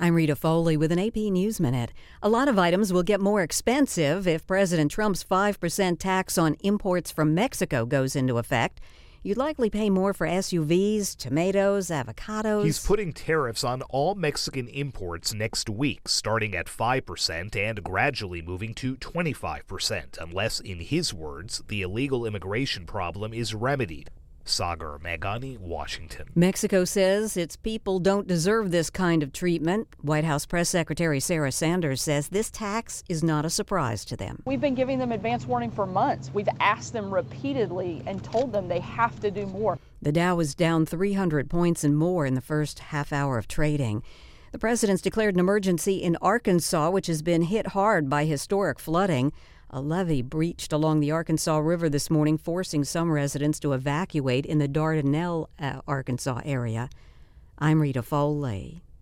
I'm Rita Foley with an AP News Minute. A lot of items will get more expensive if President Trump's 5% tax on imports from Mexico goes into effect. You'd likely pay more for SUVs, tomatoes, avocados. He's putting tariffs on all Mexican imports next week, starting at 5% and gradually moving to 25%, unless, in his words, the illegal immigration problem is remedied. Sagar Meghani, Washington. Mexico says its people don't deserve this kind of treatment. White House Press Secretary Sarah Sanders says this tax is not a surprise to them. We've been giving them advance warning for months. We've asked them repeatedly and told them they have to do more. The Dow was down 300 points and more in the first half hour of trading. The president's declared an emergency in Arkansas, which has been hit hard by historic flooding. A levee breached along the Arkansas River this morning, forcing some residents to evacuate in the Dardanelle, Arkansas area. I'm Rita Foley.